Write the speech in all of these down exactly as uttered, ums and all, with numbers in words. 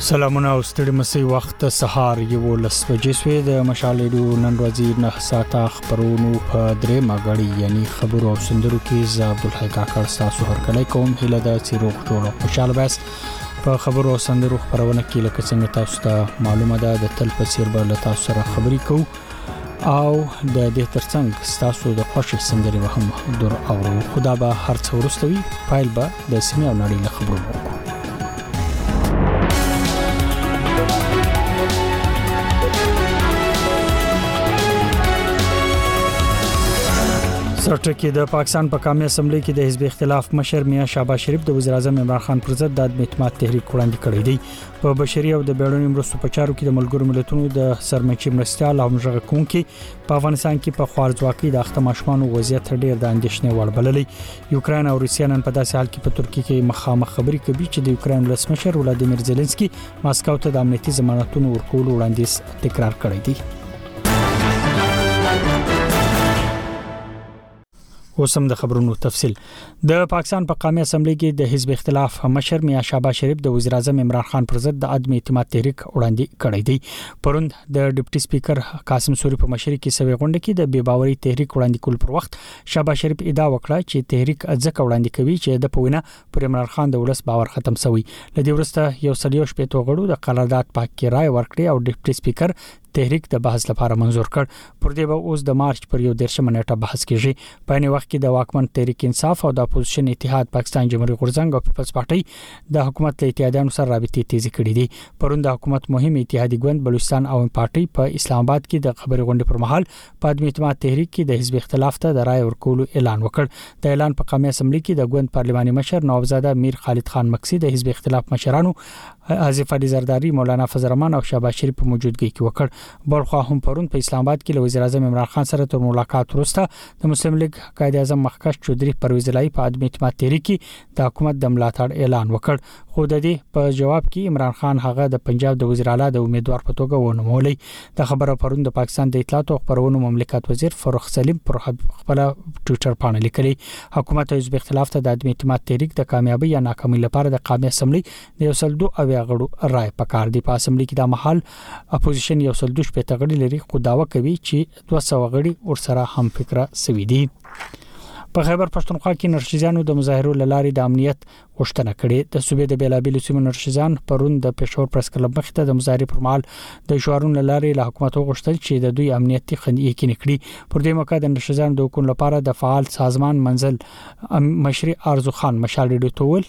سلامونه او ستړي مسي وخت سهار یو لس بجې سوې د مشالېدو نن ورځې نه ساته خبرونو په درې ماګړی یعنی خبرو او سندرو کې ز عبدالحی کاکړ تاسو هرکلی کوم هله د چیروغ جوړو خوشاله بس په خبرو او سندرو خبرونه کې لکه څنګه تاسو ته معلومه ده د تل په سیر بل تاسو سره خبري کوو او د دې ترڅنګ تاسو د خوشي سندري وهم دور او خدا به هر څو ورستوي فایل به د سیمه او نړۍ له خبرونو سرټکی د پاکستان په قومي اسمبلی کې د حزب اختلاف مشر میاں شهباز شریف د وزیر اعظم عمران خان پر ضد د عدم اعتماد تحریک وړاندې کړی دی په بشري او د بیړني مرستو په چارو کې د ملګرو ملتونو د سرمنشي مرستيال او مشرغه کوونکي په افغانستان کې په خوارځواکۍ د اخته ماشومان وضعیت ډیر د اندېښنې وړ بللې یوکرين او روسیا نن په داسې حال کې په ترکیه کې مخامخ خبري کوي چې د یوکرين ولسمشر ولادیمیر زيلنسکي ماسکو ته د امنیتي ضمانتونو ورکول وړاندیز تکرار کړی دی اوسم د خبرونو تفصیل د پاکستان په قومي اسمبلی کې د حزب اختلاف مشر میاں شهباز شریف د وزیر اعظم عمران خان پر ضد د عدم اعتماد تحریک وړاندې کړی دی پروند د ډیپټي سپیکر قاسم سوري په مشرۍ کې سوي غونډه کې د بې باوري تحریک وړاندې کول پر وخت شهباز شریف ادعا وکړه چې تحریک ځکه وړاندې کوي چې د پوینه پر عمران خان د ولس باور ختم شوی لدی ورسته یو سلیو شپې تو غړو د قرارداد پاک کې رائے ورکړي او ډیپټي سپیکر تحریک د بحث لپاره منزور کړ پر دې به اوس د مارچ پر یو درشمه نیټه بحث کیږي په نه وخت کې د واکمن تحریک انصاف او د اپوزیشن اتحاد پاکستان جمهوریت غورځنګ او پیپلز پارټي د حکومت له اتحادانو سره رابطې تیزی کړې دي پرون د حکومت مهم اتحادي ګوند بلوچستان او پارټي په اسلام آباد کې د خبري غونډې پر مهال په عدم اعتماد تحریک کې د حزب اختلاف ته د رائے ورکولو اعلان وکړ د اعلان په قومي اسمبلی کې د ګوند پارلماني مشر نوابزاده میر خالد خان مکسی د حزب اختلاف مشرانو حذیف علي زرداری مولانا فضل الرحمن او شهباز شریف په موجودګۍ کې وکړ بلخو هم پرون په اسلام آباد کې له وزیر اعظم عمران خان سره تر ملاقات وروسته د مسلم لیگ قائد اعظم مخکښ چودري پرویز الهی په عدم اعتماد تحریک کې د حکومت د ملاتړ اعلان وکړ خو د دې په جواب کې عمران خان هغه د پنجاب د وزیر اعلی د امیدوار په توګه ونومولې د خبره پرون د پاکستان د اطلاعات او خبرونو مملکت وزیر فاروق سلیم پر خپل ټوئیټر باندې لیکلي حکومت او حزب اختلاف ته د عدم اعتماد تحریک د کامیابی یا ناکامۍ لپاره د قومي اسمبلی د یو سل دوه اویا غړو رائے پکار دی په اسمبلی کې د محل اپوزیشن یو سل دوه شپږ غړي لري خو داوا کوي چې دوه سوه غړي ورسره هم فکر سوي دي په خیبر پښتونخوا کې نرشزانو د مظاهرو لاري د امنیت غوښتنه کړې د صوبې د بیلابیلو سیمو نرشزان پرون د پېښور پریس کلب مخ ته د مظاهرې پر مهال د شعارونو لاري له حکومت غوښتل چې د دوی امنیتي خنډ یقیني کړي پر دې موقع د نرشزانو د حکومت لپاره د فعال سازمان منزل مشري ارزو خان مشال ډیډو تول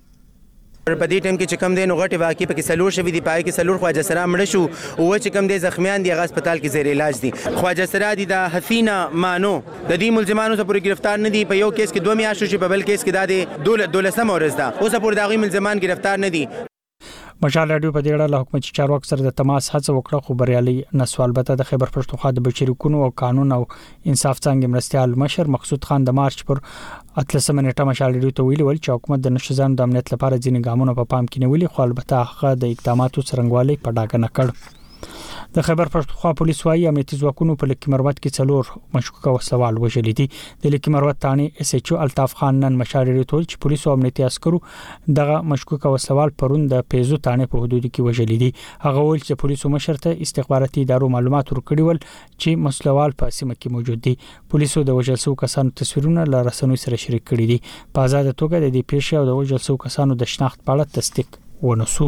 په دې ټیم کې چې کم دین غټي واقع په کې سلور شوی دی پای کې سلور خواجه سره مړ شو او چې کم دي زخمیان دي هغه هسپتال کې زیر علاج دي خواجه سره دي د حسینا مانو د دې ملزمانو ته پورې گرفتار نه دي په یو کیس کې دوه میاشتو چې په بل کیس کې د دولت دولسم ورځ ده اوس پورې دغه ملزمان گرفتار نه دي مشال رادیو په دې اړه له حکومتي چارواکو سره د تماس هڅه وکړه خو بریالي نسو البته د خیبر پښتونخوا د بشري حقوقو او قانون او انصاف څنګه مرستيال مشر مقصود خان د مارچ پر اتلسمه نیټه مشال رادیو ته ویلي ول چې حکومت د نشزان د امنیت لپاره ځینې ګامونه په پام کې نیولي خو البته هغه د اقداماتو څرنګوالي په ډاګه نه کړ د خیبر پښتونخوا پولیس وايي امنیتي ځواکونو په لکه مروت کې څلور مشکوک وسوال وژلي دي د لکه مروت تانی اس ایچ او الطاف خان نن مشال رادیو ته چې پولیس او امنیتي عسکرو دغه مشکوک وسوال پرون د پیزو تانی په حدود کې وژلي دي هغه ول چې پولیسو مشر ته استخباراتي ادارو معلومات ورکړي ول چې مسلوال په سیمه کې موجود دي پولیسو د وژل شوو کسانو تصویرونه له رسنوي سره شریک کړي دي په آزاد توګه د دې پیښې او د وژل شوو کسانو د شناخت په اړه تصدیق ونسو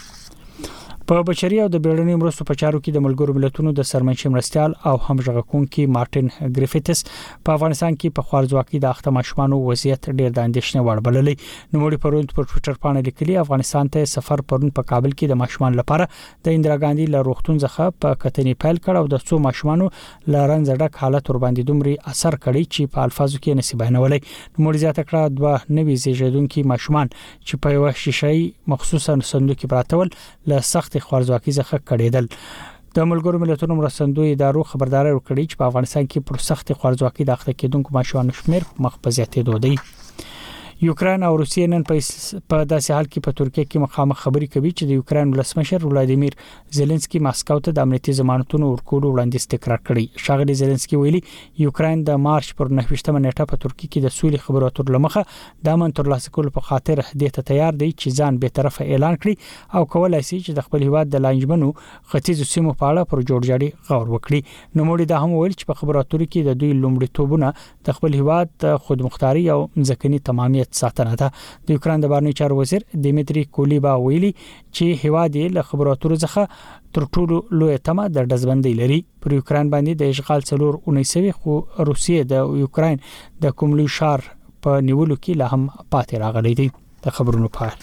په بشري او د بیړني مرستو په چارو کې د ملګرو ملتونو د سرمنشي مرستيال او همغږي کوونکي مارټین ګریفیتس په افغانستان کې په خوارځواکۍ د اخته ماشومانو وضعیت ډیر د اندېښنې وړ بللې نو مړي پروند پر ټوئیټر باندې لیکلي افغانستان ته سفر پرون په کابل کې د ماشومان لپاره د اندرا ګاندي له روغتون څخه په کتنې پیل کړ او د څو ماشومانو لارن زړه حالت ور باندې دومره اثر کړی چې په الفاظو کې نصیب نه ولې نو مړي زیاته کړه دوه نوي زیږیدونکو ماشومان چې په یو شیشې مخصوصا صندوق کې پراتول له سخت خوارځواکۍ څخه کړیدل د ملګرو ملتونو مرستندوی ادارو خبرداري ورکړي چې په افغانستان کې پر سخت خوارځواکۍ د اخته کېدونکو ماشومانو شمیر مخ په زیاتېدو دی یوکرين او روسیې نن په داسې حال کې په ترکیه کې مخامخ خبري کوي چې د یوکرين ولسمشر ولادیمیر زيلنسکي ماسکو ته د امنیتي ضمانتونو ورکولو وړاندیز تکرار کړی. ښاغلي زيلنسکي ویلي یوکرين د مارچ پر نهه نیټه په ترکیه کې د سولې خبرو اترو لمخه د امن ترلاسه کولو په خاطر دې ته تیار دی چې ځان به طرفه اعلان کړي او کولای شي چې د خپل هیواد د لانجمنو ختیځو سیمو په اړه پر جوړجاړي غور وکړي. نو موږ د هم ویل چې په خبرو اترو کې د دوی لومړیتوبونه د خپل هیواد خودمختاري او ځکهني تمامیت ساتنه ده. د یوکرين د بهرنی چارو وزیر دیمیتری کولیبا ویلي چې هیواد یې له خبرو اترو څخه تر ټولو لوی تمه د دزبندۍ لري. پر یوکرين باندې د اشغال څلور اونیسوي خو روسیې د یوکرين د کوملي شار په نیولو کې لا هم پاتې راغلي دي. د خبرونو په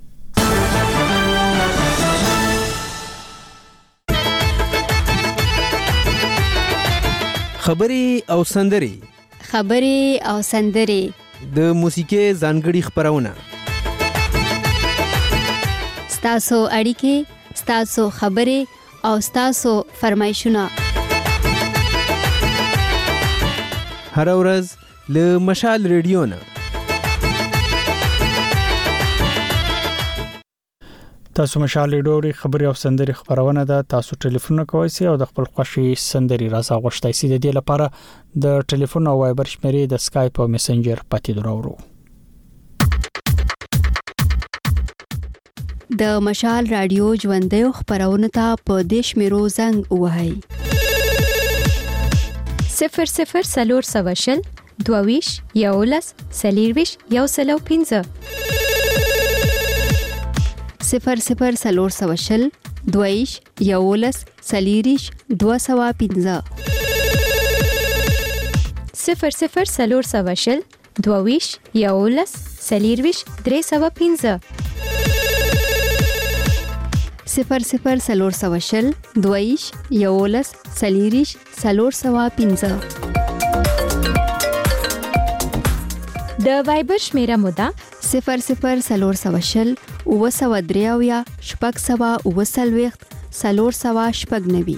خبري او سندري خبري او سندري د موسیقي ځانګړي خبرونه ستاسو اړیکې ستاسو خبري او ستاسو فرمایشونه هر ورځ له مشال ریډیو نه تاسو مشال ډوري خبري او سندري خبرونه ده. تاسو ټلیفون کوئ سي او د خپل خوښي سندري راځه غوښتای سي. د دې لپاره د ټلیفون او وایبر شمیرې د سکایپ او میسنجر پاتې درورو. د مشال رادیو ژوندۍ خبرونه ته په دیش میرو زنګ وهاي صفر صفر سلور سواشل دوویش یولس سلیرویش یو سلو پینځه صفر صفر سلور سواشل دویش یولس سلیریش دو سوا پینځه صفر صفر سلور سواشل دوویش یولس سلیرویش درې سوا پینځه صفر صفر سلور سواشل دویش یولس سلیریش سلور سوا پینځه. د وایبر شمیره مودا صفر صفر سلور سواشل او سوا دریاویا شپږ سوا او سلويخت سلور سوا شپږ نوي.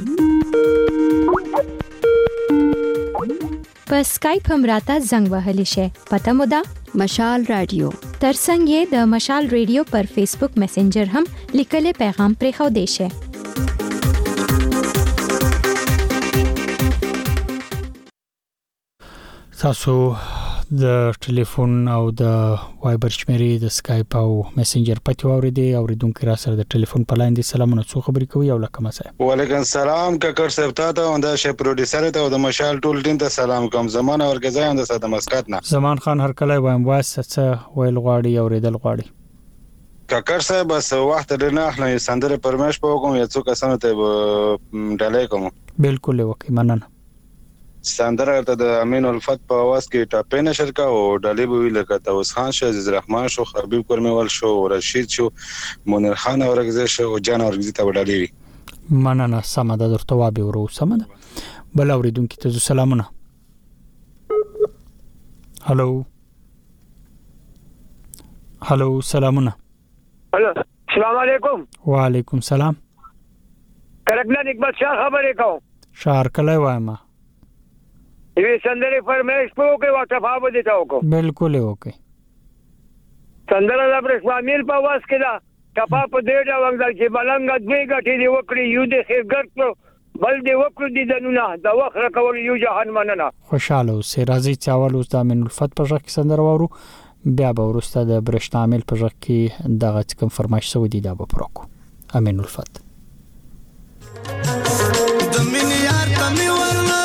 په سکایپ هم راته زنګ وهلی شي. پته مودا مشال رادیو. ترڅنګ یې د مشال رادیو پر فیسبوک میسنجر هم لیکل پیغام پرې خو دی شي. تاسو د ټلیفون او د وایبر شمیرې د سکایپ او میسنجر پته اوریدي او ریدونکو را سره د ټلیفون په لاندې سلامونه څو خبرې کوي او لکه مسه. وعلیکم السلام ککر صاحب ته او د شه پروډوسر ته او د مشال ټول ټیم ته سلام کوم. زمانه ورګزای هم د ساده مسکات نه زمان خان هر کله وایم واسه ویل غواړي او ریدل غواړي. ککر صاحب بس وخت ډیر نه اخلي سندره پرمش په کوم یا څو کسانو ته ډالې کوم. بالکل وکي مننه. سندره ته د امین الفت په आवाज کې ټاپې نشر کا او ډالې به ویل کته اوس خان شه عزیز الرحمن شو حبیب کرمیوال شو رشید شو منیر خان اورګزې شو او جان اورګزې ته ډالې وی. مننه سم ده درته وابه ورو سم ده. بل اوریدونکو ته سلامونه. هالو هالو سلامونه. هلو السلام علیکم. وعلیکم سلام. کرکنا اقبال شاه خبرې کوم. شهر کله وایم یوه سندره فرمایش په کې واټفا بده تاو کو. بالکل اوکے. سندره د برښمامیر په واس کې دا کپا په دې ډول چې بلنګ دوی غټي دی وکړي یو د خیرګر بل دی وکړي د دنونه د وخت راکول یو جهان مننه. خوشاله اوسې راځي چې اول اوس د امین الفت په ځکه سندره وورو بیا به ورسته د برښنامل په ځکه کې دغه کوم فرمایش سو دی دا به پروکو. امین الفت د مين یار تمي ورنا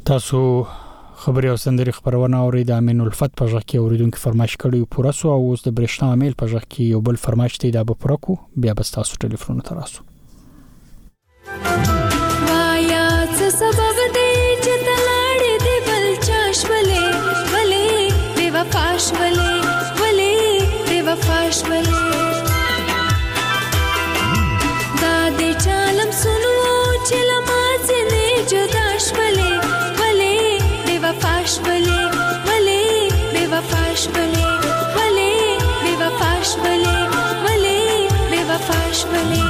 تاسو خبري او سندري خبرونه اوري د امین الفت په ځکه اوریدونکو فرمایش کړي پوره سو او اوس د برښنا امیل په ځکه یو بل فرمایش دی دا به پوره کو بیا به تاسو ټلیفون تراسو وایا څه سبب دی چې تلاړې دی بل چاشولې ولې بے وفاش ولې ولې بے وفاش ولې دا دې چالم سنو چې لمازې نه جداش ولې وفاش ولې ولې بے وفاش ولې ولې بے وفاش ولې ولې بے وفاش ولې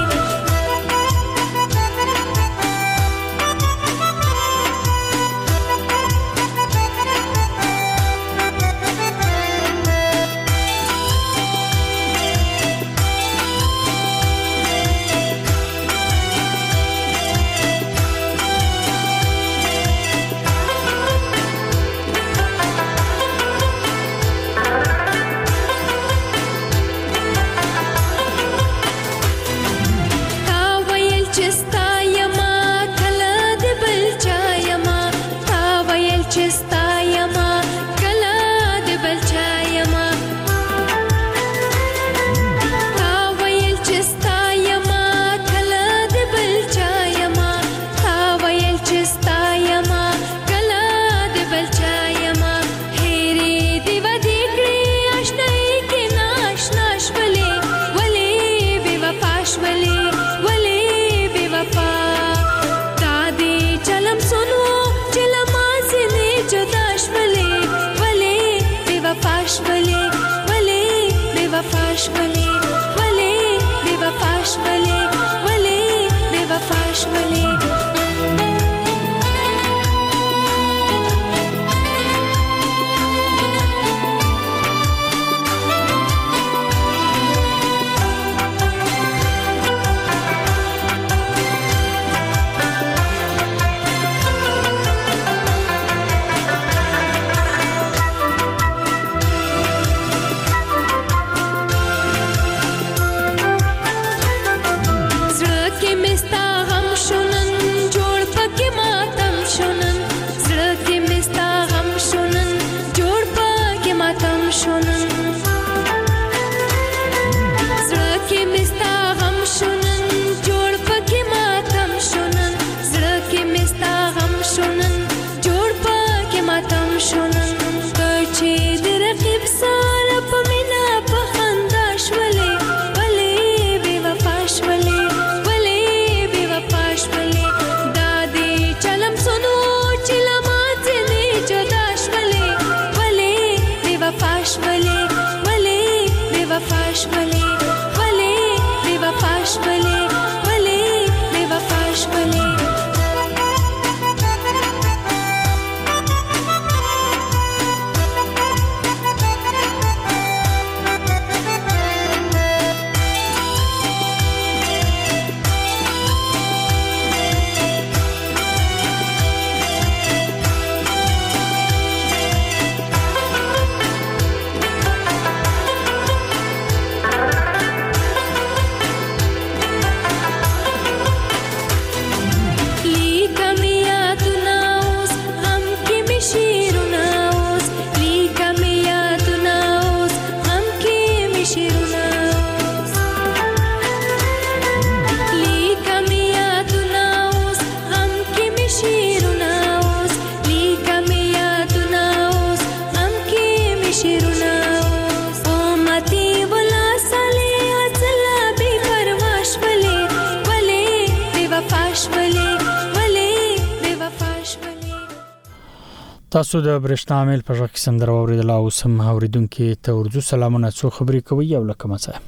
تاسو د برښنا امیل په ځکه سندره اوریدل او سم اوریدونکو ته ورځو سلامونه څو خبرې کوي او لکه مڅه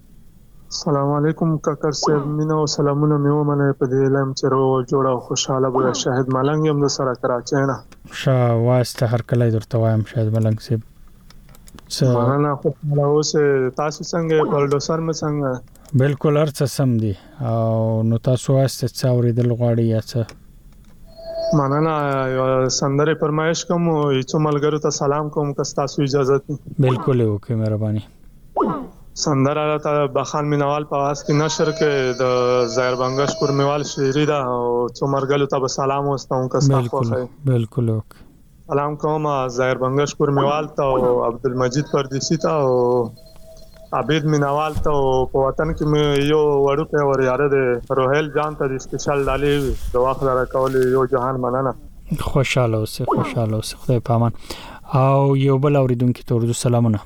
السلام علیکم کاکر صاحب مینه او سلامونه مې ومنه په دې لم چې رو جوړه او خوشاله به شاهد ملنګ هم د سره کراچۍ نه شا واسطه هر کله درته وایم شاهد ملنګ صاحب معنا خوشاله اوسه تاسو څنګه پلډوسر مې څنګه بالکل ارڅ سم دي او نو تاسو واسطه څا اوریدل غواړي یا څه مننه سندره فرمایش کوم او چې ملګرو ته سلام کوم که تاسو اجازه دي بالکل وکي مهرباني سندره ته بخان مینوال په واس کې نشر کې د ظاهر بنگش کورمیوال شاعری ده او څومرګلو ته سلام واستوم که تاسو بالکل بالکل سلام کوم ظاهر بنگش کورمیوال ته او عبدالمجید پردیسی ته او عبید مینوال ته په وطن کې مې یو وړوکی ور یاره دی روهیل جان ته د سپیشل ډالۍ د وخت لپاره کول یو جهان مننه. خوشاله اوسه خوشاله اوسه خدای پامان. او یو بل اوریدونکو ته ورته سلامونه.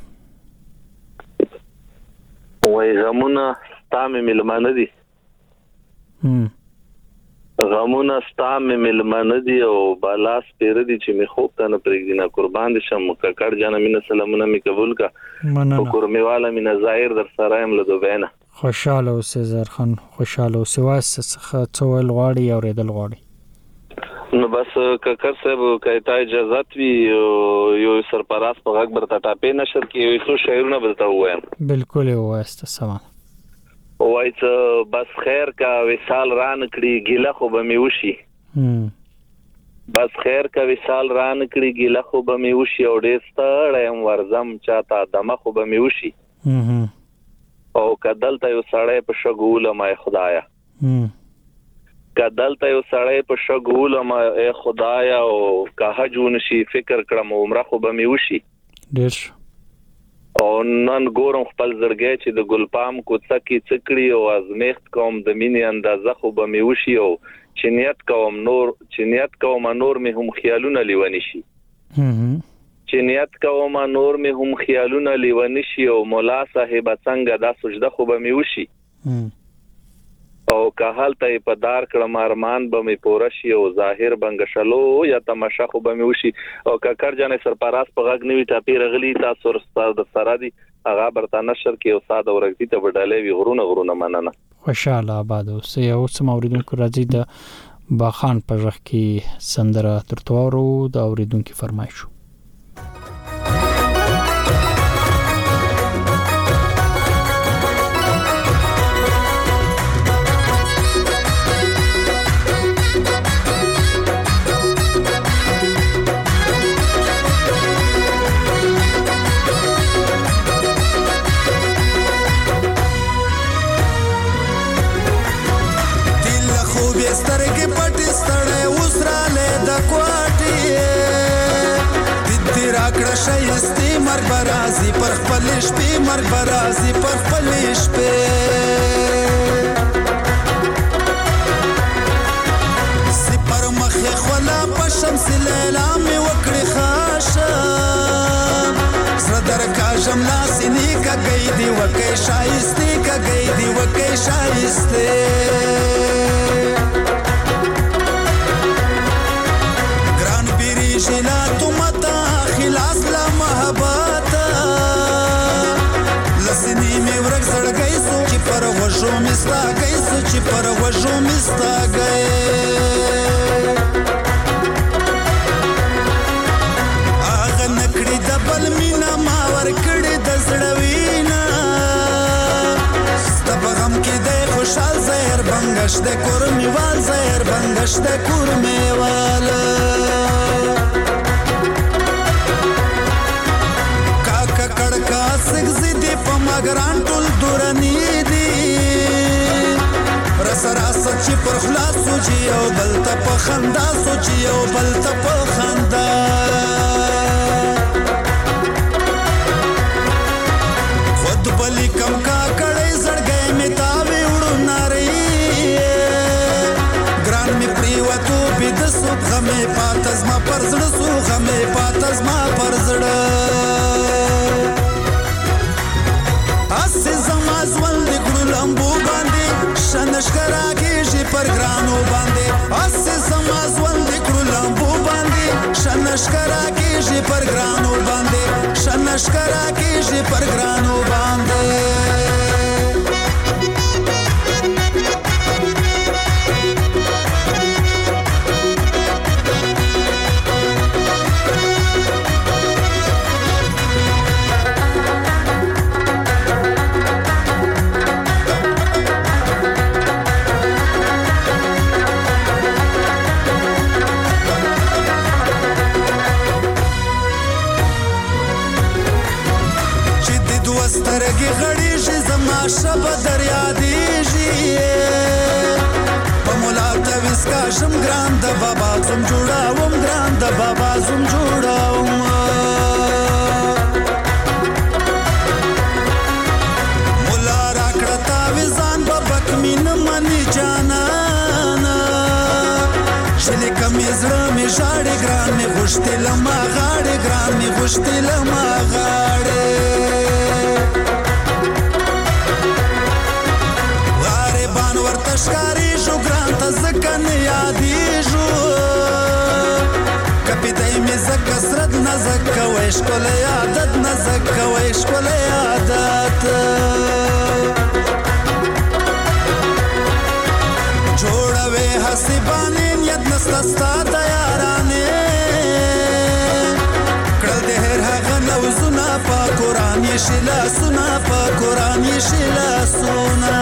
وای غمونه ستامه ملمانه دي. هم غمونه ستامه ملمانه دي او بالاس پیر دي چې می خوب ته نه پرېږدي نه قربان دي شم ککړ جان مینه سلامونه می قبول کا مننه. کورمیواله مینه ظاهر در سره ام له دوبینه. خوشاله اوسه زرخان خوشاله اوسه واسه څخه څول غواړي او ریدل غواړي. نو بس ککر صاحب کایته اجازه وی یو سرپرست په غږ برته ټاپې نشر کې یو څو شعرونه برته وایم. بالکل واسطه سلام. وای څه بس خیر کا وصال ران کړي ګیله خو به می وشي. هم بس خیر کا وصال ران کړي ګیله خو به می وشي او ډېر ستړم ورزم چاته دمه خو به می وشي. هم او کدلته یو سړی په شګول ما خدایا. هم کدلته یو سړی په شګول ما خدایا او که جون شي فکر کړم عمره خو به می وشي. ډېر او نن ګورم خپل زړګی چې د ګلپام کوڅه کې څکړي او ازمیخت کوم د مینې اندازه خو به می وشي او چې نیت کوم نور چې نیت کوم نور می هم خیالونه لیونی شي. هم چې نیت کوم نور می هم خیالونه لیونی شي او مولا صاحب څنګه دا سجده خو به می وشي. هم او که حالته په دار کړم ارمان به می پوره شي او ظاهر بنگشلو یا تماشا خو به می وشي. او ککر جانې سرپرست په غږ نیوي ټاپی رغلی تاسو ستاسو د سره دي هغه برته نشر کې او ساده ورګتی ته وډالې وی غرونه غرونه مننه. خوشاله آباد اوسه. یو څه اوریدونکو راځي د باخان په غږ کې سندره ترتوارو د اوریدونکو فرمایشو. سترګې پټې ستړې وسراله د کوټې دې راکړه شایستې مرګ برازي پر خپل شپې مرګ برازي پر خپل شپې سپر مخې خلا په شمس لیلا مې وکړې خاشه سره درکا جملا سینې کا گئی دی وکې شایستې کا گئی دی وکې شایستې شنا تمتا خلاص لا محبتا لسنی می ورک زړګی سو چې پر وژو مستا گئی سو چې پر وژو مستا گئی اغه نکړی د بل مینا ما ور کړی د زړوینا ستبغم کې د خوشحال زهر بنگش د کورمیوال زهر بنگش د کورمیوال سگزی پا مگران ټول دورانی دی رس راس چی پر خلاص سوچی او بلتا پا خندا سوچی او بلتا پا خندا خود بلی کم کا کڑی زڑگئی میں تاوی اڑو ناری گران می پریواتو بیدسو غمی پاتز ما پر زڑسو غمی پاتز ما پر زڑ اسه زما ځول د ګړو لمبو باندې شنشکرا کېږي پر ګرانو باندې اسه زما ځول د ګړو لمبو باندې شنشکرا کېږي پر ګرانو باندې شنشکرا کېږي پر ګرانو باندې سترګې شب دریا دیږي په مولا تعویز کاشم ګران د بابا زم جوړاوم ګران د بابا زم جوړاوم مولا راکړه تعویزان بابک مين منی جانانا شلې کمې زړه مې ژاړې ګران مې غوښتې لما غاړې ګران مې غوښتې لما غاړې غریبان ورته ښکارېږو ګران ته ځکه نه یادېږو کپیدی مې ځکه سرد نه ځکه وای ښکلی عادت نه ځکه وای ښکلی عادت جوړوې هسې بانې نیت نسته ستا د یارانې کړل د هر هغه نوزونه په قرآن یې شي لاسونه په قرآن یې شي لاسونه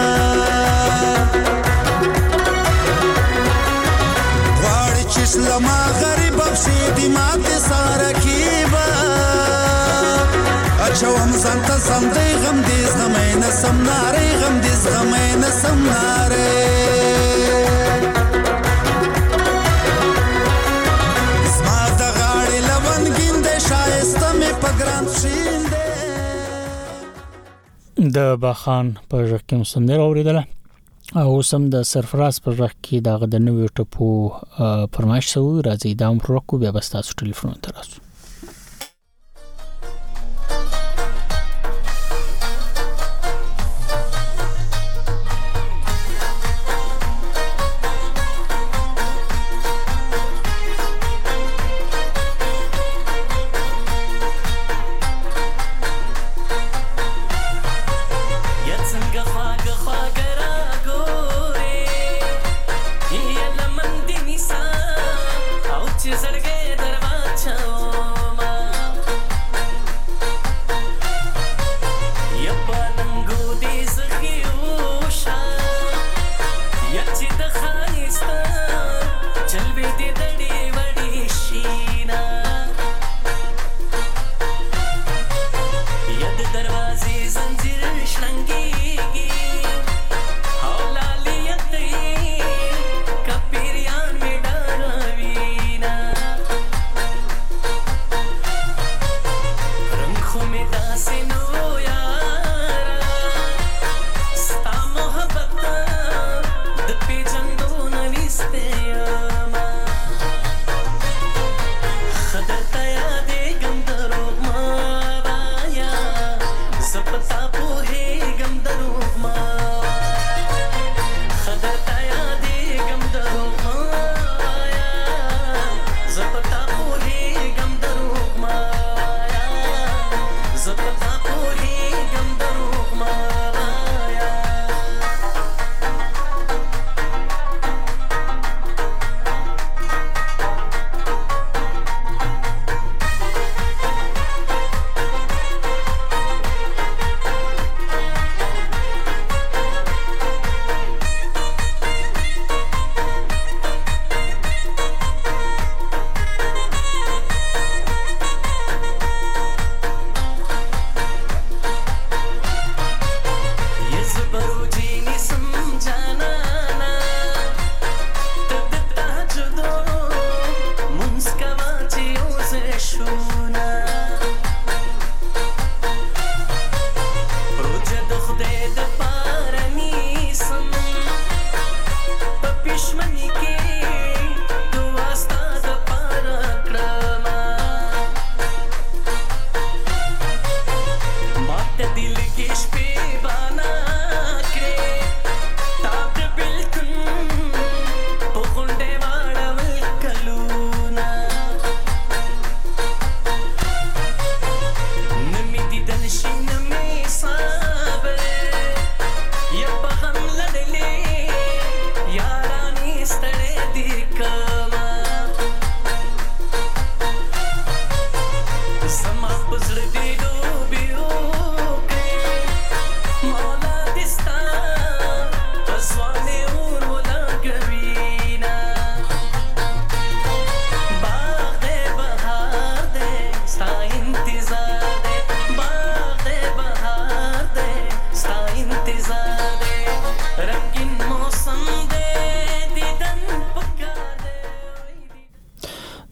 غواړي چې شلما غریبه پښې دې ماتې سارکیبه اچوم ځان ته سم دی غم دې زغمی نه سم نارې غم دې زغمی نه سم نارې زما د غاړې لونګین دی ښایسته مې په ګران پښین دی د باخان په ژغ کې سندره اوریدله او سم د سرفراز په ژغ کې دغه د نوې ټپو فرمایش شوی راځي دا هم ورکو بیا بس تاسو ټلیفون ته راسو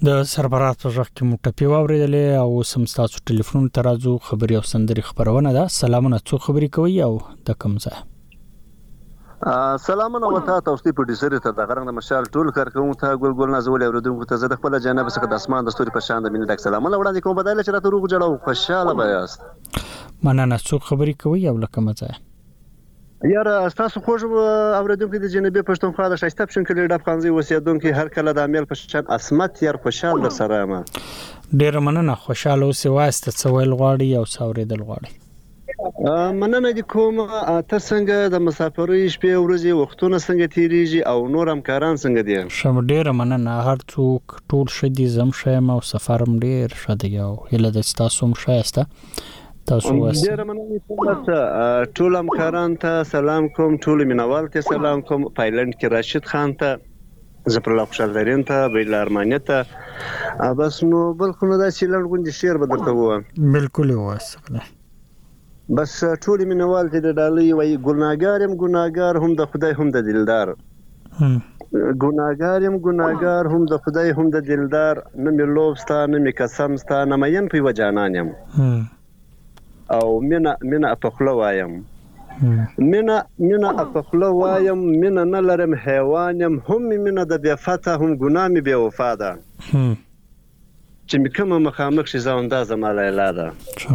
د سربراز په ځخ کې مټپی واوریدلې او سم تاسو ټلیفون ترازو خبري او سندري خبرونه ده. سلامونه، څو خبري کوي او د کوم ځای؟ سلامونه وتا تاسو په دې سره ته د غرنګ مشال ټول کارکون ته ګل ګل نازول اوریدونکو ته زه د خپل جناب څخه د اسمان د ستوري په شان د مینې ډک سلامونه وړاندې کوم. بدایله چې راته روغ جوړو خوشاله بیاست. مننه. څو خبري کوي او لکه مزه یار تاسو خوږ اوریدونکو د جنوبي پښتونخوا د شایسته پښن کلی د افغانزي وسیدونکو هر کله د امیل په شان اسمت یار خوشاله در سره ما. ډیر مننه. خوشاله اوسې واسطه څویل غواړي او څوریدل غواړي. مننه دي کوم. ته څنګه د مسافرۍ شپې ورځې وختونه څنګه تیریږي او نور همکاران څنګه دي؟ شم ډیر مننه. هر څوک ټول شدي زم شم او سفرم ډیر شدي او هله د تاسو هم شایسته تاسو واسه. ډیر مننه ټول همکاران ته سلام کوم، ټول مینوال ته سلام کوم. پایلند کې راشد خان ته، زفر الله خوشحال درین ته، بیل ارمانی ته. بس نو بل خو نه دا چې لږ غونډه شعر به درته ووایم. بالکل واسه. بس ټول مینوال ته د ډالۍ وای ګناګار يم ګناګار هم د خدای هم د دلدار. ګناګار يم ګناګار هم د خدای هم د دلدار. نه مې لوب ستا نه مې قسم ستا نه مې په وجانان يم. او مینا مینا په خله وایم. مینا مینا په خله وایم. مینا نه لرم حیوان يم. هم مینا د بیا فتح هم ګنا مې بیا وفا ده. چې مې کوم مخامخ شي زوندا زماله الاده.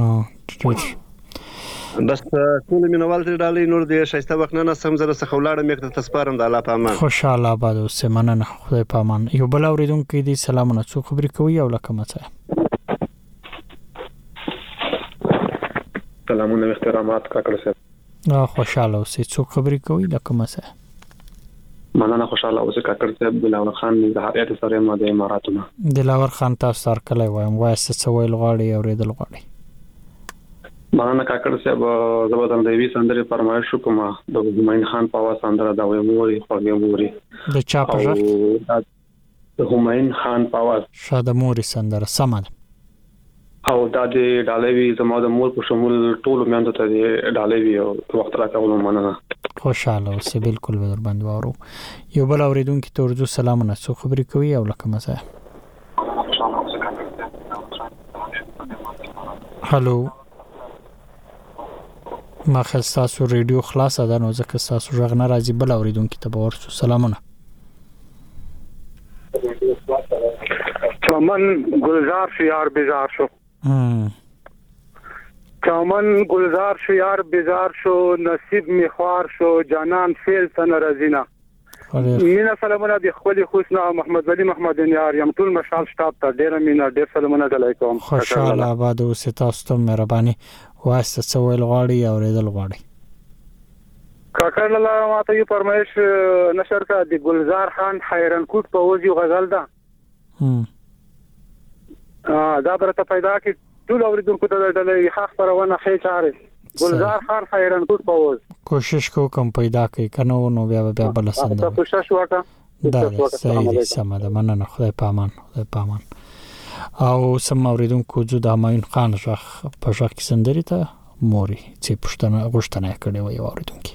بس ټول مینوال ته ډالۍ نور دی شایسته وخت نه سم زره څخه ولاړم یک د تسپارم د الله پامان. خوشاله آباد اوسه. مننه. خدای پامان. یو بل اوریدونکو دی سلامونه، څو خبري کوي او لکه مڅه؟ سلامونه احترامات کاکړ صاحب. خوشاله اوسه. څو خبري کوي لکه مڅه؟ مننه. خوشاله اوسه کاکړ صاحب. دلاور خان د هریات سره ما د اماراتونه. دلاور خان تاسو سره کله وایم واسه څویل غاړي او ریدل غاړي. مننه کاکړ صاحب. زبردست دی سندري فرمایش کوم د هماین خان په واس سندره دا وی موري خوږه موري د چا په ځخ د هماین خان په واس شاده موري سندره سمه او دا د ډالوي زمو د مور په شمول ټول میاند ته دی ډالوي او وخت راکول مننه. خوشاله اوسه. بالکل به در باندې وارو. یو بل اوریدونکو ته ورجو سلامونه، څو خبري کوي او لکه مزه؟ هالو ما خستاسو ریډیو خلاصه ده نو ځکه تاسو ژغ نه راځي. بل اوریدونکو ته به ورسو سلامونه. چمن گلزار شو یار بیزار شو. چمن گلزار شو یار بیزار شو. نصیب می خوار شو جانان فیل تن رزینا. مینا سلامونه دی خپل خوشنا محمد ولی محمد یار یم ټول مشال شتاب ته ډیر مینا ډیر سلامونه علیکم. خوشاله آباد اوسه. تاسو ته مهرباني. واسطه څویل غواړي او ریدل غواړي. کاکړ لاله ماته یو فرمایش نشر کا دی گلزار خان حیران کوټ په وځي غزل ده. هم ا دا برته پیدا کی ټول اوریدونکو ته ډلې حق پرونه خې چاره. گلزار خان حیران کوټ په وځ کوشش کو کم پیدا کوي کنه نو بیا بیا بل سند. تاسو کوشش وکړه. دا صحیح سم ده. مننه. خدای پامان. خدای پامان. او سم اوریدونکو جو د هماین خان ژغ په ژغ کې سندري ته موري چې پښتنه غوښتنه کړې وي اوریدونکو.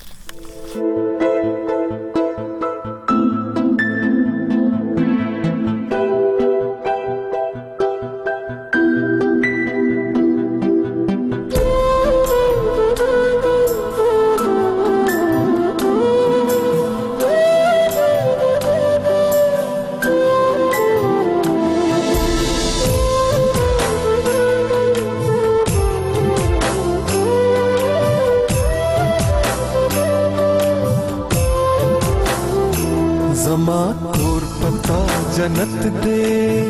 जन्नत दे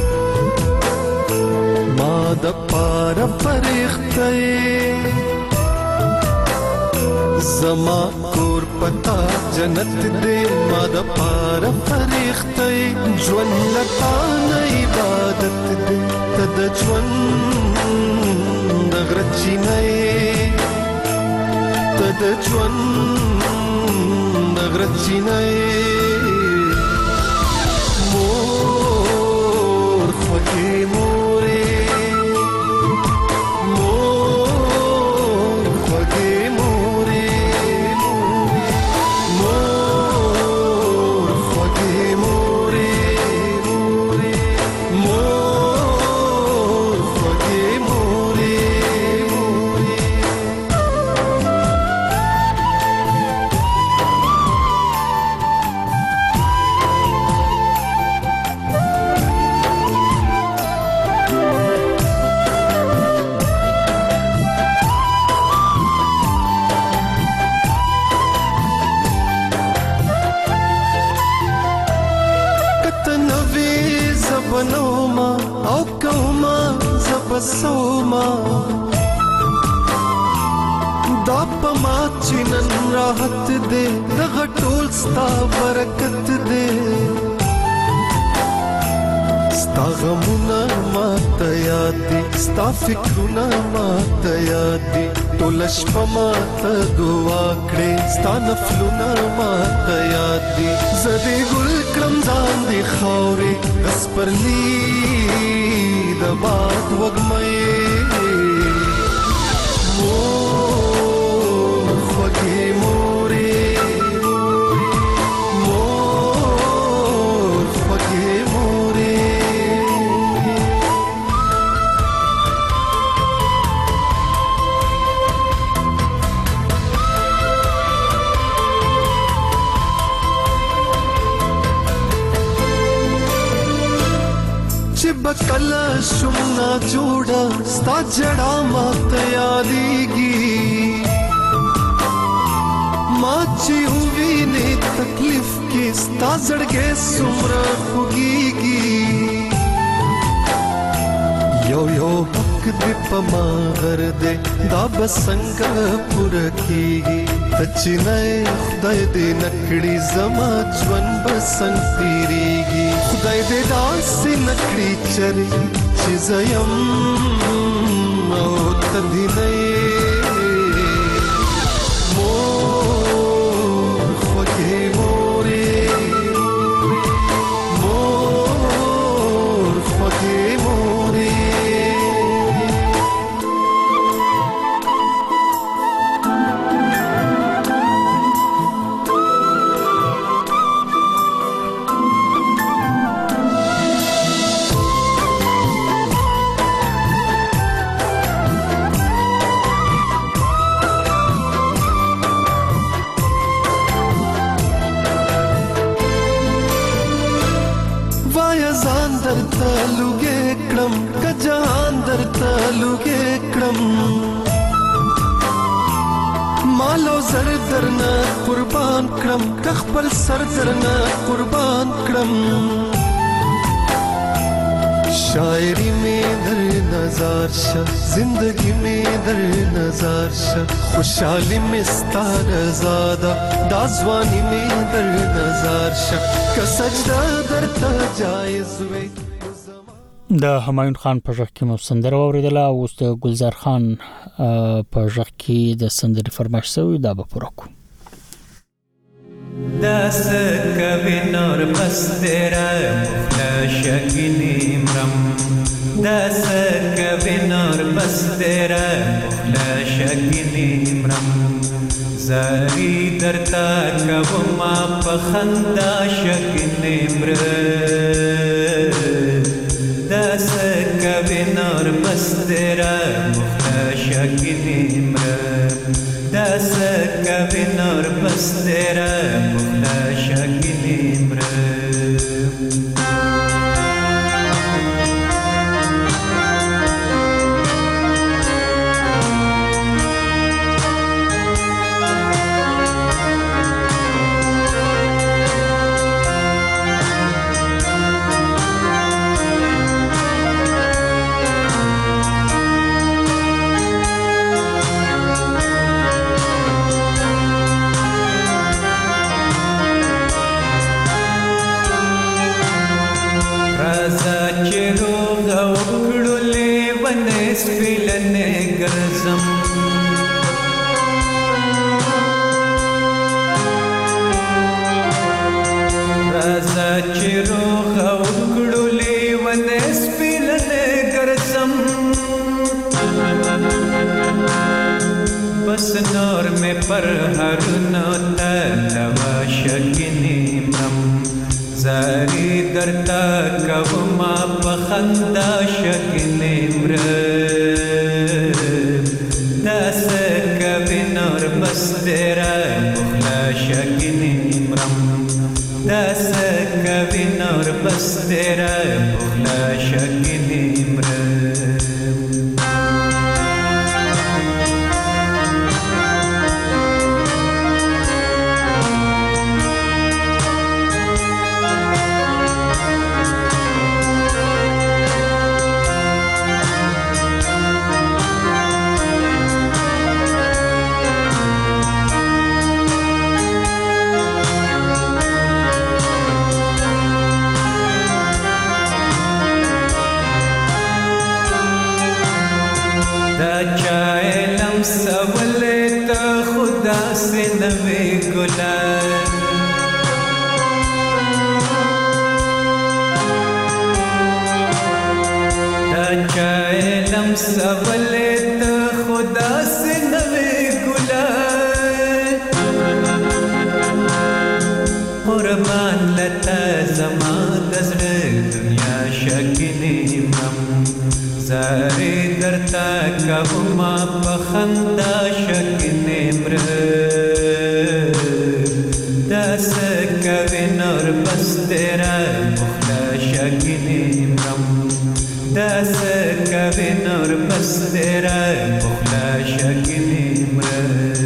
माद पार फरिश्ते जमा कोर पता जन्नत दे माद पार फरिश्ते ज्वन लता इबादत दे तद ज्वन दगरची नए तद ज्वन दगरची नए मोर फके मोरे मोर फके मोरे मोर फके मोरे मोरे بسوما دا پما چنن راحت دے دغه ټول ستا برکت دے ستا غمونه ماته یاد دي ستا فکرونه ماته یاد دي ټوله شپه ماته دعا کړې ستا نفلونه ماته یاد دي زه دې ګل کړم ځان دې خاورې د سپرلي د باد وږمې مور خوږې مورې مور خوږې مورې بکلا شمنا جوڑا ستا جڑا مات یادیگی ماں چی ہوئی نے تکلیف کی ستا زڑگے سمرا خوگیگی یو یو حق دی پما غر دے دا بسنگ پورا کیگی تچی نئے خدای دے نکڑی زما جون بسنگ تیریگی خدای دے داسی نکڑی چری چیزیم او تدھی نئے مور خوگے مورے مور خوگے مورے لوگے کڑم کجان در تلوگے کڑم مالو زر درنا قربان کڑم کخبل سر درنا قربان کڑم شاعری میں در نظار شا زندگی میں در نظار شا خوشحالی میں ستار زادہ دازوانی میں در نظار شا کسجدہ در تا جائز وے د همایون خان په ژغ کې مو سندره اوریدله او اوس د ګلزار خان په ژغ کې د سندرې فرمایش شوی دا به پوره کو داس کبي نور بس تیرا مخلا شکینی مرم داس کبي نور بس تیرا مخلا شکینی مرم زاری درتا کبما پخندا شکینی مرم داس کبھی نور بس تیرا مخلا شکینی مرم داس کبھی نور بس تیرا مخلا شکینی مرم बस नौर में पर हर नौता लवा शकिनी मम जारी दरता कवमा पखंदा शकिनी मर दास कभी नौर बस तेरा मुखला शकिनी मरम दास कभी नौर बस तेरा मुखला शकिनी मर نوې ګلان دا چا علم سوالې ته خدا سے نوې ګلان قربان لتا زما د زړه دنیا شګنې مرم زارې درته کومه په خندا شګنې مرم داسې کوي نور بس تیرا مخلا شګنې مرم داسې کوي نور بس تیرا مخلا شګنې مرم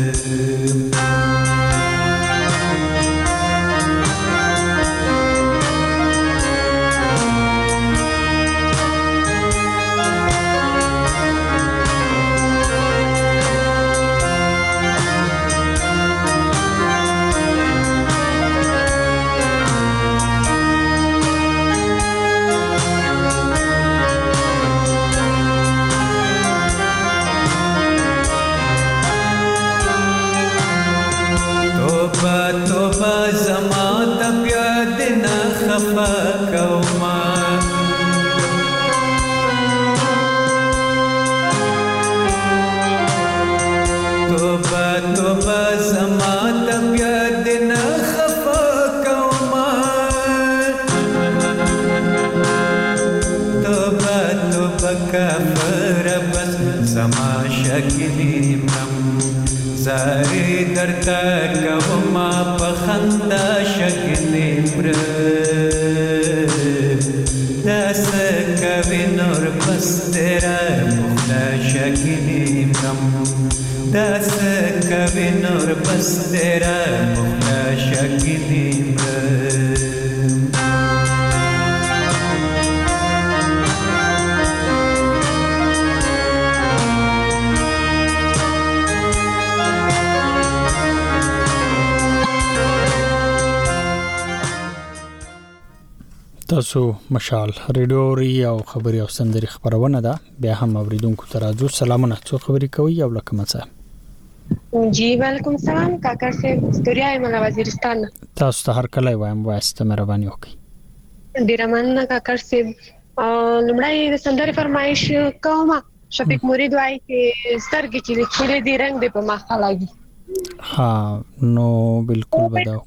زارې درته کومه په خندا شګنې مرم داسې کوي نور بس تیرا مخلا شګنې مرم داسې کوي نور بس تیرا مخلا شګنې مرم تاسو مشال ریډیو ری او خبري او سندري خبرونه ده بیا هم اوریدونکو ته راځو سلامونه څو خبري کوي او لکه مڅه جی وعلیکم السلام کاکر سے استوریا ملا وزیرستان تاسو ته هر کله وایم واسطه مهرباني وکړئ ډیر مننه کاکر سے لمړی د سندري فرمایش کومه شفیق مرید وایي چې سترګې چې خړې دي رنگ دې په مخه لاګي ها نو بالکل بداو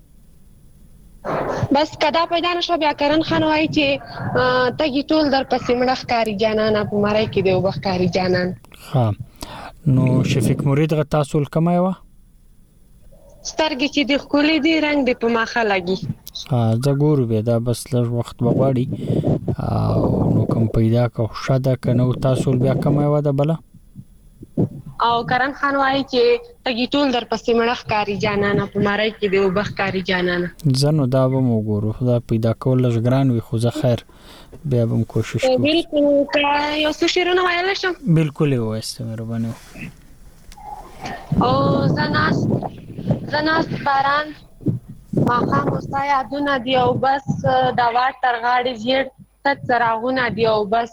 بس کدا پیدا نشو بیا کرن خان وای چې تګي ټول در پسې مړخ کاری جانان په مړای کې دی وبخاري جانان ها نو شفیق مرید غ تاسو کمای و سترګې چې د خولې دی رنگ د په مخه لګي ها دا ګور به دا بس لږ وخت بغواړي او نو کوم پیدا کو شاده کنه تاسو بیا کمای و دا بل او کرن خان وای چې تګي ټول در پسې مړخ کاری جانان په مړای کې دی وبخاري جانان زنو دا به مو ګورو دا پیدا کول لږ ګران وي خو زه خیر بیا به کوشش کوم بالکل یو څه شیرونه وایل شم بالکل وایسته مهرباني او زناس زناس باران ماخه مستا یادونه دی او بس دا واټ تر غاړي زیړ تک سراغونه دی او بس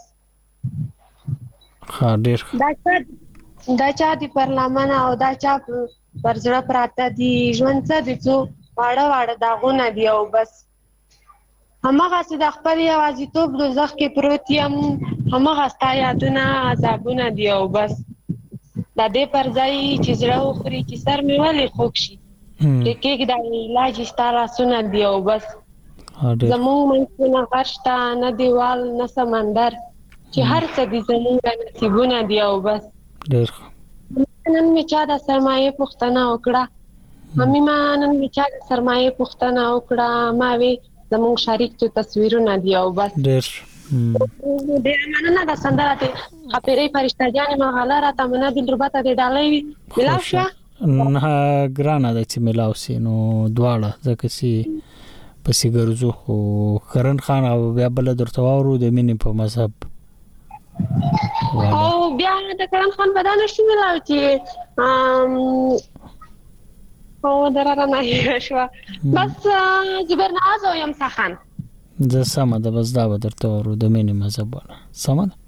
ها ډیر دا دا چا دی پرلمان او دا چا پر زړه پراته دی ژوند څه دي څو واړه واړه داغونه دی او بس همغه چې د خپل یوازیتوب دوزخ کې پروت یم همغه ستا یادونه عذابونه دی او بس دا دې پر ځای چې زړه وخوري چې سر مې ولې خوږ شي کې کې دا علاج ستاره سونه دی او بس زموږ منځونه غشتا نه دیوال نه سمندر چې هر څه دې زموږ نصیبونه دی او بس ډېر نن می چا د سرمایه پوښتنه وکړه همي ما نن می چا د سرمایه پوښتنه وکړه ما وی زموږ شریک ته تصویرونه دی او بس ډېر ډېر مننه د سندره ته خپرې فرشته جان ما غلا را ته منه دل ربته د ډالۍ ملاو شو نه ګرانه د چې ملاو سي نو دواړه ځکه چې پسې ګرځو خو کرن خان او بیا بل درته وورو د مینې په مذهب او بیا د کرن خان بدانه شو ملاو چې ام او دراره نه شو بس جبر ناز او یم سخن زه سمه ده بس دا به درته وورو د مینې مذهب ولا سمه ده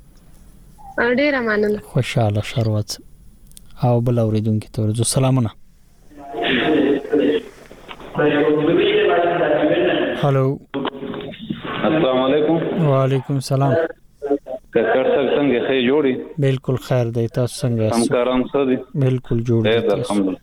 ډېره مننه خوشاله شروات او بل اوریدونکو ته ورځو سلامونه هلو السلام علیکم. وعلیکم السلام. ککړ څنګه ښه جوړي؟ بالکل خیر دی. تاسو څنګه یاست؟ همکاران څه دي؟ بالکل جوړ دي. الحمدلله.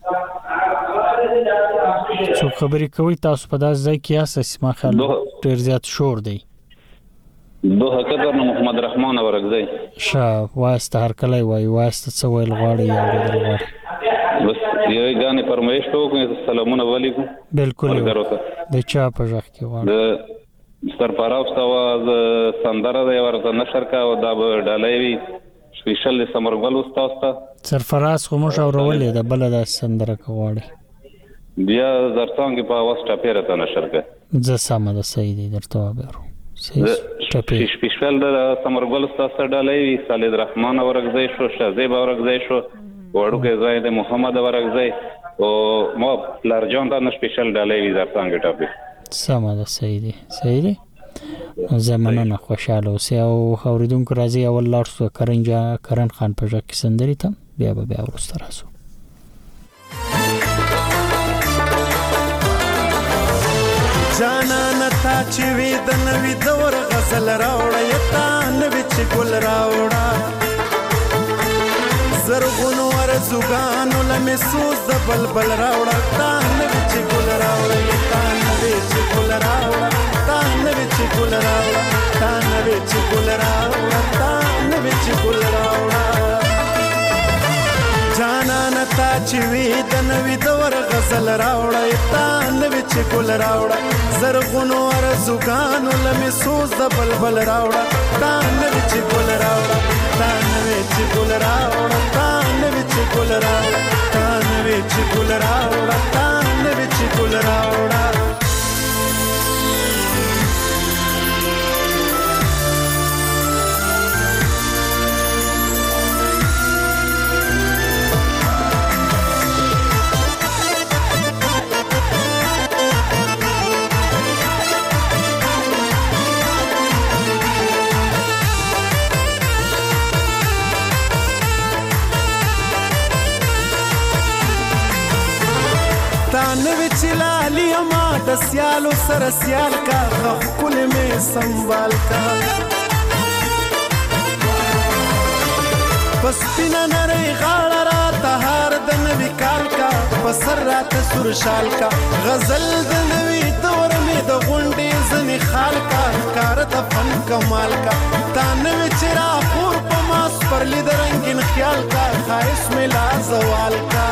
څو خبرې کوي تاسو په داس ځای کې یاست؟ ما خیال ډیر زیات شور دی. دوه حقیقت محمد رحمان اورګزی شاه واسطه هر کله وای واسطه څه ویل غواړي یا ورته غواړي. بس یو غانې فرمایش کوم. سلامونه علیکم. بالکل د چا په ځخ کې غواړي د سرپراو استاد سندره د ورته نشر کا او د ډالۍ سپیشل سمرګل استاد سرفراز خو مو شاورولې د بل د سندره غواړي بیا زرتانګ په واسطه پیرته نشر کا ز سم د سیدی درته وبرو سپیشل د سمرګل استاد ډالۍ خالد رحمان اورګزی شو شازیب اورګزی شو وړوکه زاید محمد اورګزی او مو لارجان د سپیشل ډالۍ زرتانګ ټاپي سم د سیدی سیدی زمانه نه خوشاله اوسه او اوریدونکو راځي اول لارسو کرنجا کرن خان په ځکه سندري ته بیا به بیا ورسته راسو. جانا نتا چې وی د نوې دور غزل راوړې تا نوې چې ګل راوړا زرغونو ورزګانو لمه سوز د بلبل راوړا تا نوې چې ګل راوړې تا نوې چې ګل راوړا تا نوې چې ګل راوړا تا نوې چې ګل راوړا تا نوې چې ګل راوړا جانا نتا چې وی د نوې دور غزل راوړې تا نوې چې ګل راوړا زرغونو ورزګانو لمه سوز د بلبل راوړا تا نوې چې ګل راوړا تا نوې چې ګل راوړا تا نوې چې ګل راوړا تا نوې چې ګل راوړا تا نوې چې ګل راوړا نوې چې لالی ما د سیالو سره سیال کا خپل می سنبال کا پس پینا نری غاړه را تهار د نوې کال کا پسر رات سر شال کا غزل د نوې دور می د غونډې زنی خال کا کار د فن کمال کا تا نوې چې را خور په ماس پر لید رنگین خیال کا خایس می لا زوال کا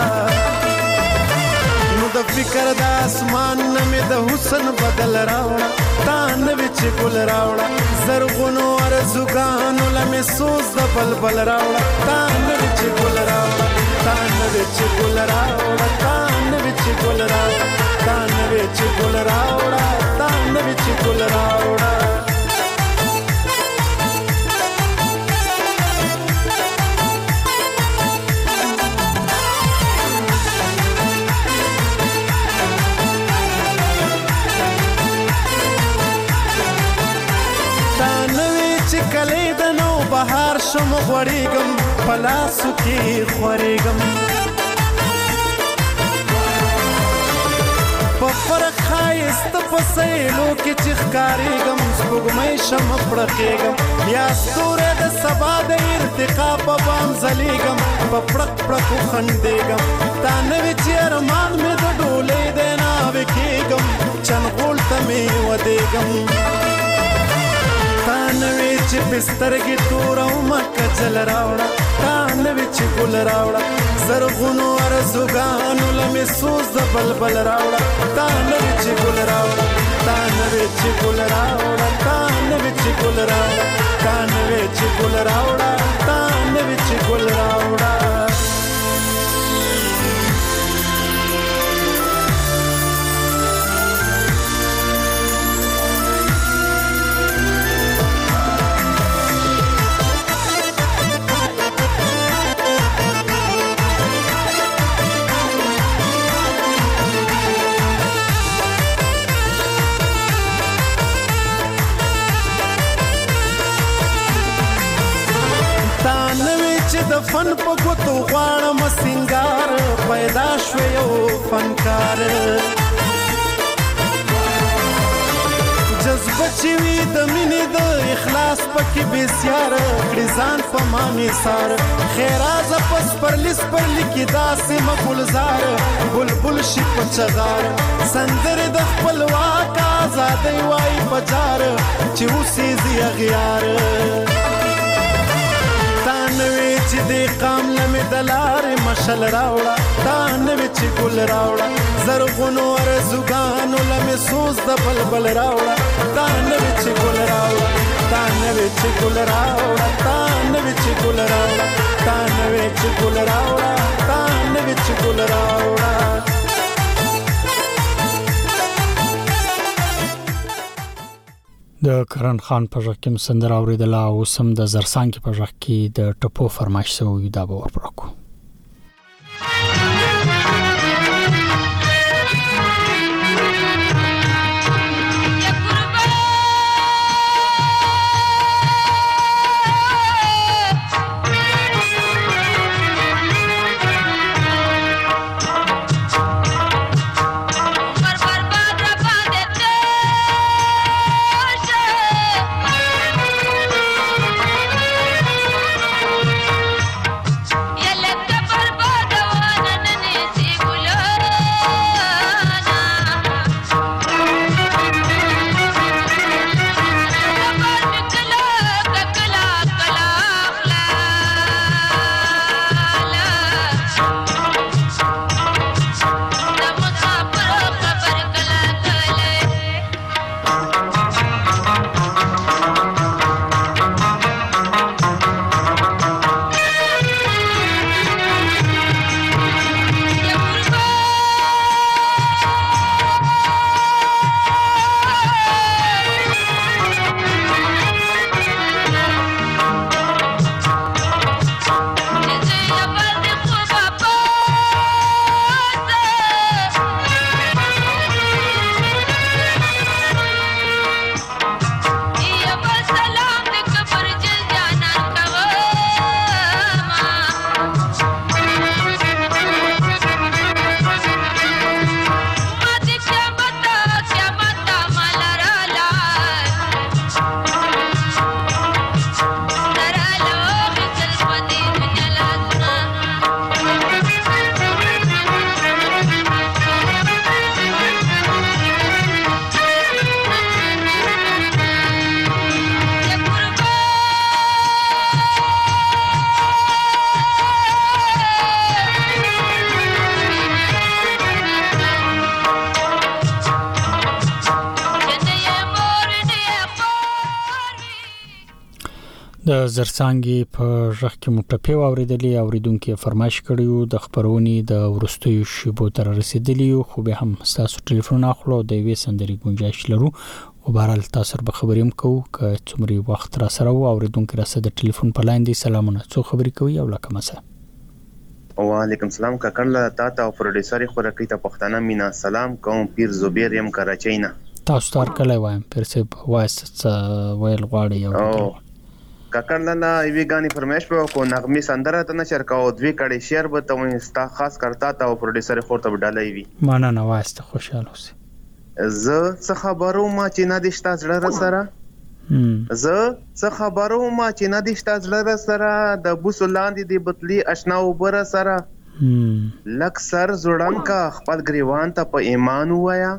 د فکر د اسمان نمې د حسن بدل راوړه تا نوې چې ګل راوړه زرغونو ارزوګانو لمې سوز د بلبل راوړه تا نوې چې ګل راوړه تا نوې چې ګل راوړه تا نوې چې ګل راوړه تا نوې چې ګل راوړه تا نوې چې ګل راوړه بهار شم غوړېږم پلاسو کې خورېږم په فرق ښایست په سیلو کې چې ښکارېږم سپوږمۍ شم پړقېږم یا ستوری د سبا د ارتقا په بام ځلېږم په پړق پړقو خندېږم تا نوې چې ارمان مې د ډولۍ دی ناوې کېږم چنغول ته مې ودېږم تا نوې چې بسترګې توره ومه کجل راوړه تا نوې چې ګل راوړه زرغونو ارزوګانو لمې سوز د بلبل راوړه تا نوې چې ګل راوړه تا نوې چې ګل راوړه تا نوې چې ګل راوړه تا نوې چې ګل راوړه تا نوې چې ګل راوړه د فن په ګوتو غواړم سنگار پیدا شو یو فنکار بچی وي د مینې د اخلاص پکې بسیار کړي ځان په مامې سار خیراز پس پرلی سپرلی کې داسې مګلزار بلبل شي په چغار سندرې د خپلواک آزادۍ وای په جار چې اوسېږي اغیار تا نوې چې دې قام لمې د لارې مشل راوړه تا نوې چې ګل راوړه زرغونو ارزوګانو لمې سوز د بلبل راوړه تا نوې چې ګل راوړه تا نوې چې ګل راوړه تا نوې چې ګل راوړه تا نوې چې ګل راوړه تا نوې چې ګل راوړه د کرن خان په ژغ کې سندره اوریدله او سم د زرسانګ په ژغ کې د ټپو فرمایش شوی دا به ورپرکو د زرسانګي په ژغ کې مټپې اوریدلې اوریدونکو فرمایش کړیو د خبرونې د ورستیو شیبو تر رسیدلی خو به هم تاسو ټلیفون اخلو د وی سندري گنجائش لرو او بهرال تاسو به خبریم کو ک څومره وخت را سره او اوریدونکو را سره د ټلیفون په لاین دي سلامونه څو خبري کوي او لکه مسه وعلیکم السلام کاکړه تاته او پروډوسر خورکی ته پښتانه مینا سلام کوم پیر زبیر يم کراچۍ نه تاسو تر کله وایم پیر سه وایست ویل غواړي یو کاکړه لا ایوی غانی فرمایش په کو نغمه سندره ته نشر کاو دوی کړي شیر به ته ستا خاص کرتا ته او پروډوسر خورته ډالای وی معنا نه واسطه خوشاله اوسه ز څه خبرو ما چې نه دشتا زړه سره ز څه خبرو ما چې نه دشتا زړه سره د بوسلاندې دی بتلی آشنا وبر سره لک سر زړن کا خپل گریوان ته په ایمان وایا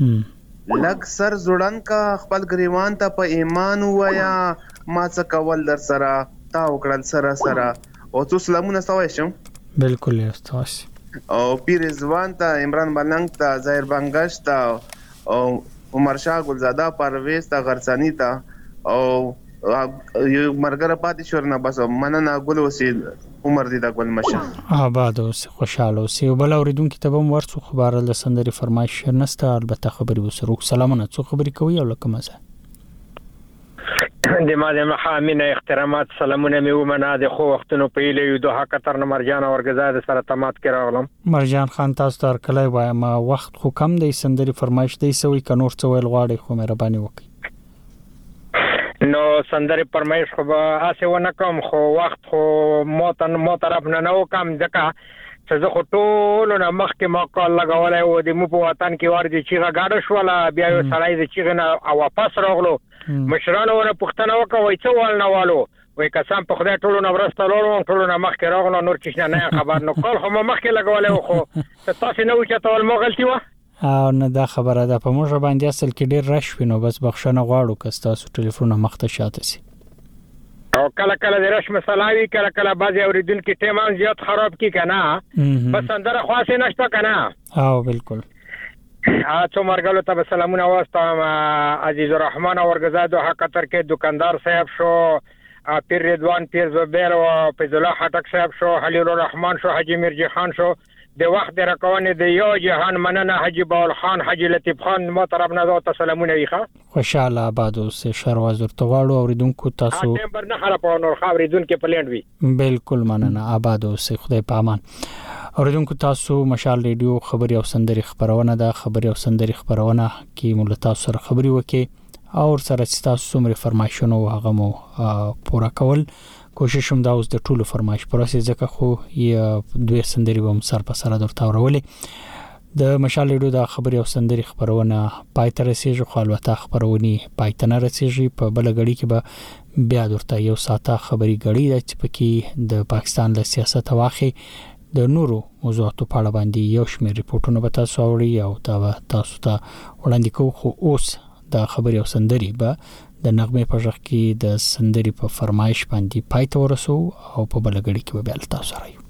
لک سر زړن کا خپل گریوان ته په ایمان وایا ما څه کول در سره تا وکړل سره سره او څو سلامونه سوای شم بالکل یاستاس او پیر رضوان ته عمران بلنګ ته ظاهر بنگش ته او عمر شاه ګلزاده پرویز ته غرسانی ته او یو مرګره پاتې شورنه بس مننه ګل وسید عمر دې دا ګل مشه آباد اوس خوشاله اوس یو بل اوریدونکو ته هم ورڅو خبره د سندري فرمایش نشته البته خبري وسرو سلامونه څو خبري کوي او لکه مزه د ماده محامینه احترامات سلامونه مې ومنه د خو وختونو په لیو دوه کتر مرجان اورګزاد سره تمات کراولم مرجان خان تاسو تر کله وای ما وخت خو کم دی سندري فرمایش دی سوې کنور څویل غواړي خو مهرباني وکړئ نو سندري فرمایش خو اسه ونه کوم خو وخت خو موتن مو طرف نه نو کم ځکه څه زه خو ټول نه مخکې ما کال لګولای او د مو په وطن کې ور دي چې غاډه شوله بیا یو سړی د چیغ نه واپس راغلو مشرانو ونه پښتنه وکوي څه وال نه والو وای قسم په خدای ټول نه ورسته لورو ټول نه مخکې راغلو نور کښ نه خبر نو کال خو ما مخکې لګولای خو تاسو نه وچته ول مو غلطي و او نه دا خبره ده په موږ باندې اصل کې ډیر رش وینو بس بخښنه غواړو که تاسو ټلیفون مخته شاته سي او کله کله د رش مسلاوي کله کله بعضي اوریدونکو ټیم هم زیات خراب کی کنه بس اندر خاصه نشته کنه او بالکل ا څو مرګلو ته سلامونه واستم عزیز الرحمن اورګزاد حق تر کې دکاندار صاحب شو پیر رضوان پیر زبیر او فیض الله خټک صاحب شو خلیل الرحمن شو حاجی مرجی خان شو د وخت درکونه د یو جهان مننه حاجی باول خان حاجی لطیف خان محترم نه تاسو سلامونه ویخه خوشاله آباد اوسه شهرواز ورتغواړو اوریدونکو تاسو ټیمبر نه خراب او نور خاوریدونکو پلند وی بالکل مننه آباد اوسه خدای پامان اوریدونکو تاسو مشال ریډیو خبري او سندري خبرونه ده خبري او سندري خبرونه کې مول تاسو سره خبري وکي او سره تاسو څومره فرمایشونه هغه مو پوره کول کوشش هم دا اوس د ټولو فرمایش پروسه ځکه خو یې دوه سندري به سر په سر درته ورولې د مشال ریډیو د خبري او سندري خبرونه پای تر رسیدي خو البته خبرونی پای ته نه رسیدي په بل غړي کې به بیا درته یو ساته خبري غړي د چپکی د پاکستان له سیاست واخی د نورو موضوعاتو په اړه باندې یو شمېر ریپورتونه به تاسو اوري او دا تاسو ته وړاندې کوو خو اوس د خبري او سندري به د نغمه په ځخ کې د سندري په فرمایش باندې پای ته ورسو او په بل غړي کې به بیا تاسو راځي